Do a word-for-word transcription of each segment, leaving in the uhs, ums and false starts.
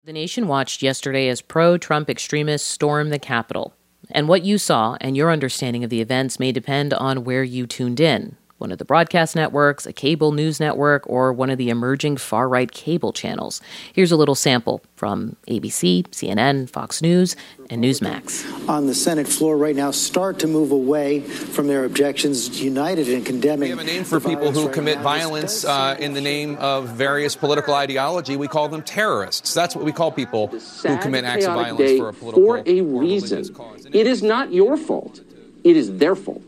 The nation watched yesterday as pro-Trump extremists stormed the Capitol. And what you saw and your understanding of the events may depend on where you tuned in. One of the broadcast networks, a cable news network, or one of the emerging far-right cable channels. Here's a little sample from A B C, C N N, Fox News, and Newsmax. On the Senate floor right now, start to move away from their objections, united in condemning. We have a name for people who right commit now. violence uh, in the name of various political ideology. We call them terrorists. That's what we call people who commit acts of violence for a political for a reason. cause. It is not your fault. It is their fault.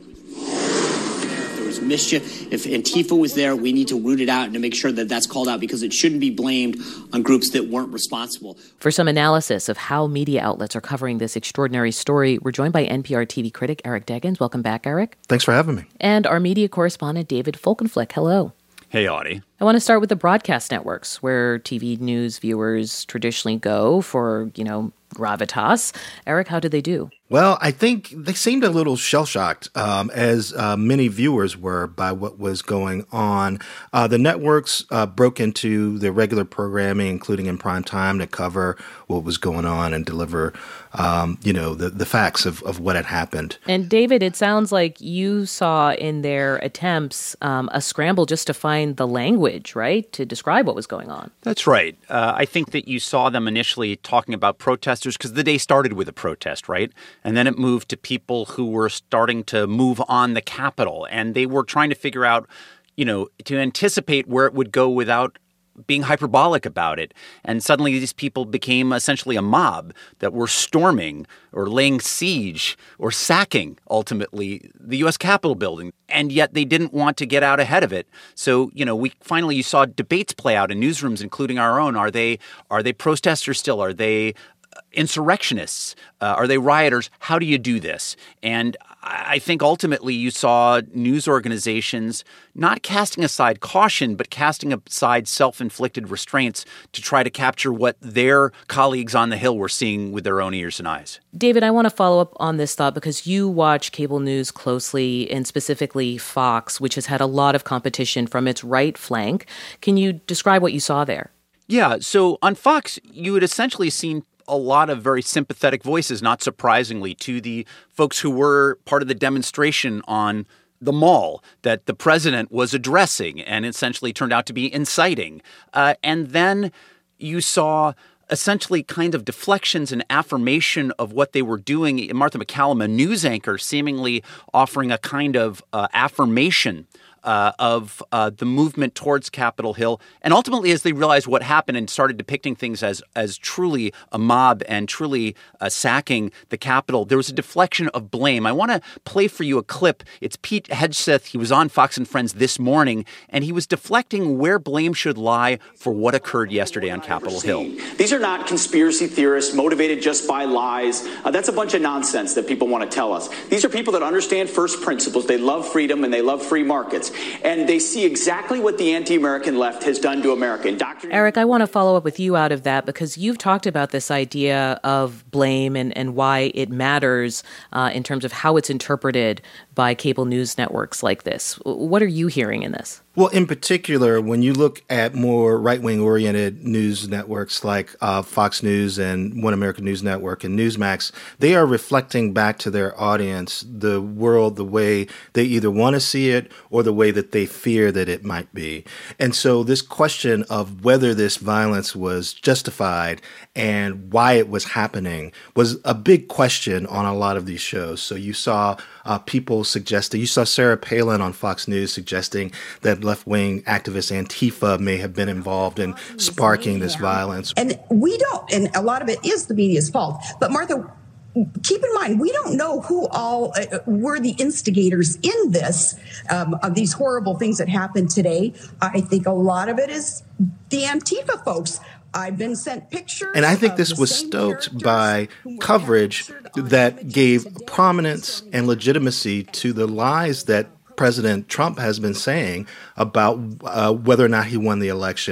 Mischief. If Antifa was there, we need to root it out and to make sure that that's called out, because it shouldn't be blamed on groups that weren't responsible. For some analysis of how media outlets are covering this extraordinary story, we're joined by N P R T V critic Eric Deggans. Welcome back, Eric. Thanks for having me. And our media correspondent David Folkenflik. Hello. Hey, Audie. I want to start with the broadcast networks, where T V news viewers traditionally go for, you know, gravitas. Eric, how did they do? Well, I think they seemed a little shell-shocked, um, as uh, many viewers were, by what was going on. Uh, the networks uh, broke into their regular programming, including in prime time, to cover what was going on and deliver, um, you know, the, the facts of, of what had happened. And David, it sounds like you saw in their attempts um, a scramble just to find the language, right, to describe what was going on. That's right. Uh, I think that you saw them initially talking about protesters because the day started with a protest, right? And then it moved to people who were starting to move on the Capitol. And they were trying to figure out, you know, to anticipate where it would go without being hyperbolic about it. And suddenly these people became essentially a mob that were storming or laying siege or sacking, ultimately, the U S Capitol building. And yet they didn't want to get out ahead of it. So, you know, we finally you saw debates play out in newsrooms, including our own. Are they are they protesters still? Are they insurrectionists? Uh, are they rioters? How do you do this? And I think ultimately you saw news organizations not casting aside caution, but casting aside self-inflicted restraints to try to capture what their colleagues on the Hill were seeing with their own ears and eyes. David, I want to follow up on this thought because you watch cable news closely, and specifically Fox, which has had a lot of competition from its right flank. Can you describe what you saw there? Yeah, so on Fox, you had essentially seen a lot of very sympathetic voices, not surprisingly, to the folks who were part of the demonstration on the mall that the president was addressing and essentially turned out to be inciting. Uh, and then you saw essentially kind of deflections and affirmation of what they were doing. Martha MacCallum, a news anchor, seemingly offering a kind of uh, affirmation Uh, of uh, the movement towards Capitol Hill. And ultimately, as they realized what happened and started depicting things as as truly a mob and truly uh, sacking the Capitol, there was a deflection of blame. I want to play for you a clip. It's Pete Hegseth. He was on Fox and Friends this morning, and he was deflecting where blame should lie for what occurred yesterday on Capitol Hill. These are not conspiracy theorists motivated just by lies. Uh, that's a bunch of nonsense that people want to tell us. These are people that understand first principles. They love freedom and they love free markets. And they see exactly what the anti-American left has done to America. And Doctor Eric, I want to follow up with you out of that because you've talked about this idea of blame and, and why it matters uh, in terms of how it's interpreted by cable news networks like this. What are you hearing in this? Well, in particular, when you look at more right-wing oriented news networks like uh, Fox News and One American News Network and Newsmax, they are reflecting back to their audience the world the way they either want to see it or the way that they fear that it might be. And so this question of whether this violence was justified and why it was happening was a big question on a lot of these shows. So you saw uh, people suggesting, you saw Sarah Palin on Fox News suggesting that left-wing activist Antifa may have been involved in sparking this violence. And we don't, and a lot of it is the media's fault. But Martha, keep in mind, we don't know who all uh, were the instigators in this, um, of these horrible things that happened today. I think a lot of it is the Antifa folks. I've been sent pictures. And I think this was stoked by coverage that gave prominence and legitimacy to the lies that President Trump has been saying about uh, whether or not he won the election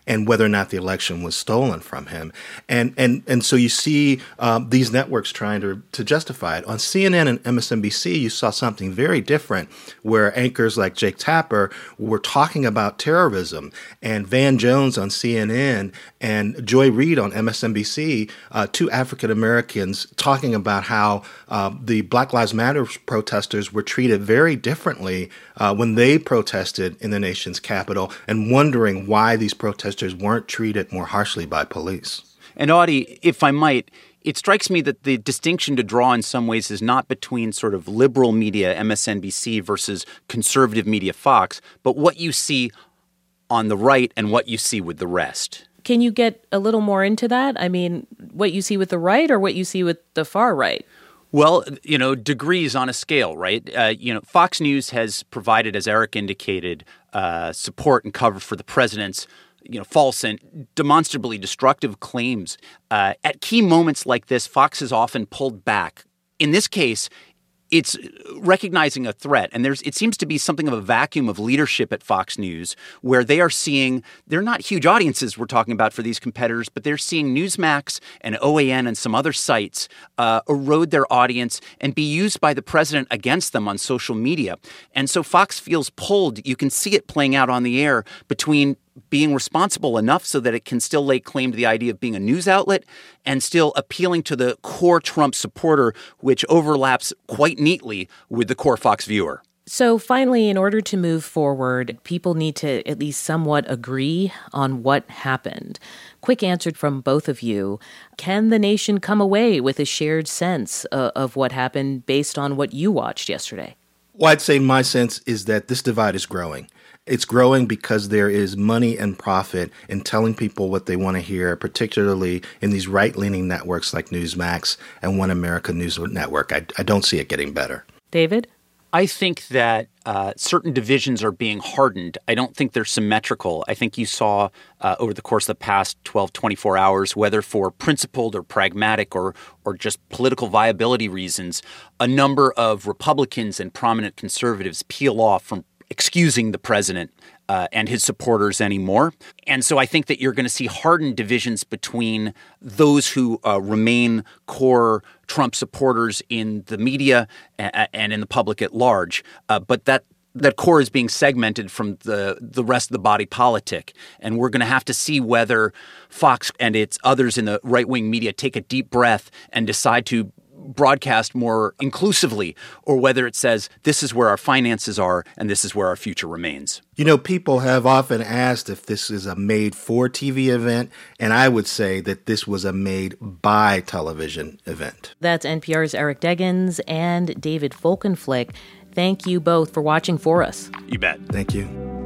and whether or not the election was stolen from him. And and and so you see um, these networks trying to, to justify it. On C N N and M S N B C, you saw something very different, where anchors like Jake Tapper were talking about terrorism, and Van Jones on C N N and Joy Reid on M S N B C, uh, two African Americans, talking about how uh, the Black Lives Matter protesters were treated very differently uh, when they protested in the nation's capital, and wondering why these protesters weren't treated more harshly by police. And Audie, if I might, it strikes me that the distinction to draw in some ways is not between sort of liberal media, M S N B C, versus conservative media, Fox, but what you see on the right and what you see with the rest. Can you get a little more into that? I mean, what you see with the right or what you see with the far right? Well, you know, degrees on a scale, right? Uh, you know, Fox News has provided, as Eric indicated, uh, support and cover for the president's, you know, false and demonstrably destructive claims. Uh, at key moments like this, Fox has often pulled back. In this case, it's recognizing a threat. And there's it seems to be something of a vacuum of leadership at Fox News, where they are seeing, they're not huge audiences we're talking about for these competitors, but they're seeing Newsmax and O A N and some other sites uh, erode their audience and be used by the president against them on social media. And so Fox feels pulled. You can see it playing out on the air between being responsible enough so that it can still lay claim to the idea of being a news outlet and still appealing to the core Trump supporter, which overlaps quite neatly with the core Fox viewer. So finally, in order to move forward, people need to at least somewhat agree on what happened. Quick answer from both of you. Can the nation come away with a shared sense uh, of what happened based on what you watched yesterday? Well, I'd say my sense is that this divide is growing. It's growing because there is money and profit in telling people what they want to hear, particularly in these right-leaning networks like Newsmax and One America News Network. I, I don't see it getting better. David? I think that uh, certain divisions are being hardened. I don't think they're symmetrical. I think you saw uh, over the course of the past twelve, twenty-four hours, whether for principled or pragmatic or or just political viability reasons, a number of Republicans and prominent conservatives peel off from excusing the president uh, and his supporters anymore. And so I think that you're going to see hardened divisions between those who uh, remain core Trump supporters in the media a- and in the public at large. Uh, but that that core is being segmented from the, the rest of the body politic. And we're going to have to see whether Fox and its others in the right-wing media take a deep breath and decide to broadcast more inclusively, or whether it says this is where our finances are and this is where our future remains. You know, people have often asked if this is a made-for-T V event, and I would say that this was a made-by-television event. That's N P R's Eric Deggans and David Folkenflik. Thank you both for watching for us. You bet. Thank you.